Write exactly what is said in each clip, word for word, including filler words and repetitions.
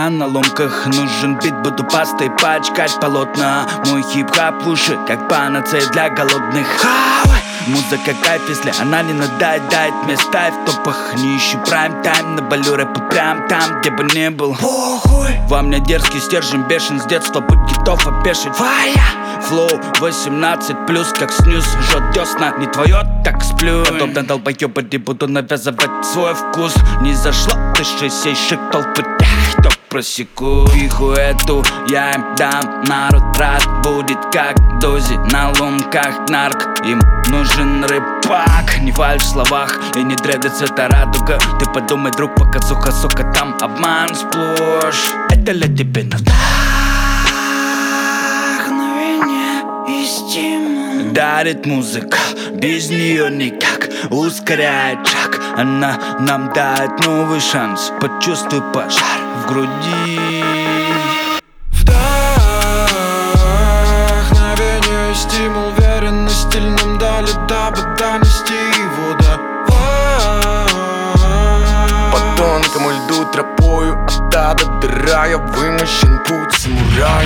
Я на ломках, нужен бит, буду пастой пачкать полотна. Мой хип-хап лучше, как панацея для голодных. Музыка кайф, если она не надоедает, мне ставь в топах. Не ищу прайм-тайм, на балю рэпу прям там, где бы не был. Похуй. Во мне дерзкий стержень, бешен с детства, путь готов опешить. Фая. Флоу восемнадцать плюс, как снюс, жжет десна. Не твое, так сплю. Подобно долбоёбу не буду навязывать свой вкус. Не зашло, дыши сей шик толпы тех, кто просеку. Иху эту я им дам, народ рад будет, как дози на ломках нарк. Им нужен рэпак, не фальшь в словах и не дреды цвета радуга. Ты подумай, друг, пока сука, сука, там обман сплошь. Это для тебя на вдохновение и стимул. Дарит музыка, без нее никак. Ускоряет шаг, она нам дает новый шанс. Почувствуй пожар в груди. Вдохновение и стимул, уверенность стиль нам дали, дабы донести его до вас. По тонкому льду тропою от да до дыра я вымощен путь самурая.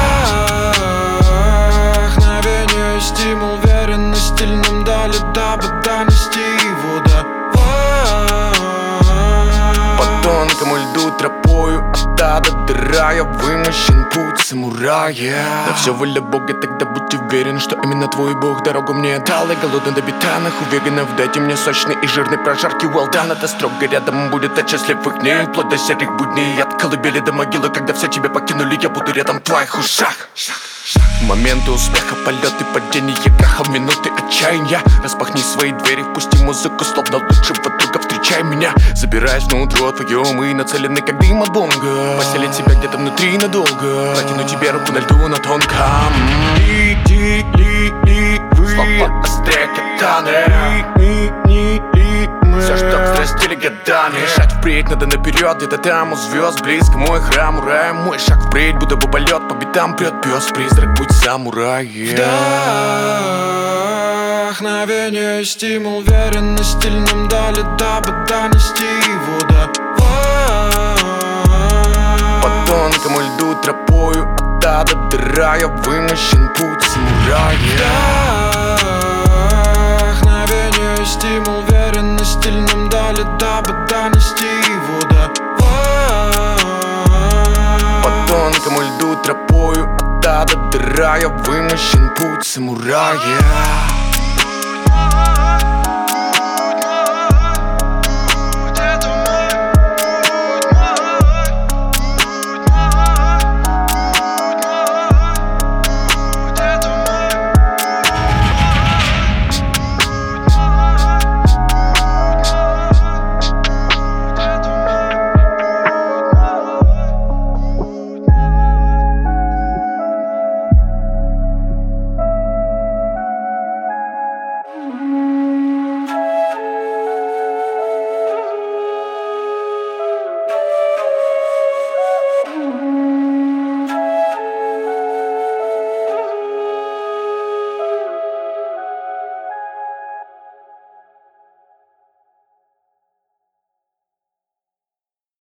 Вдохновение и стимул, уверенность стиль нам дали, дабы донести его до вас. По тонкому льду тропою от да до дыра я вымощен путь самурая. На все воля Бога, тогда будь уверен, что именно твой Бог дорогу мне дал. Я голодный до бетанах, уверенов, дайте мне сочный и жирный прожарки. Well done, это строго рядом будет от счастливых дней, вплоть до серых будней. От колыбели до могилы, когда все тебя покинули, я буду рядом в твоих ушах. Моменты успеха, полеты, падения, краха, минуты отчаяния. Распахни свои двери, впусти музыку, словно лучшего друга, встречай меня. Забираясь внутрь твое, мы нацелены как дым от бонга. Поселить себя где-то внутри надолго, протяну тебе руку на льду на тонком. Ли, ли, ли, вы. Слова острее катаны. Ни, ни, ли, мы. Все, что взрастили годами. Шаг впредь, надо наперед, где-то там у звезд близко мой храм, урай. Мой шаг впредь, будто бы полет, по битам прет пес, призрак, будь самураем. Вдохновение и стимул, уверенность стиль нам дали, дабы донести его до вас. По тонкому льду тропою от да до дыра я вымощен путь самурая. Вдохновение и стимул, уверенность стиль нам дали, дабы донести его до вас. По тонкому льду тропою от да до дыра я вымощен путь самурая.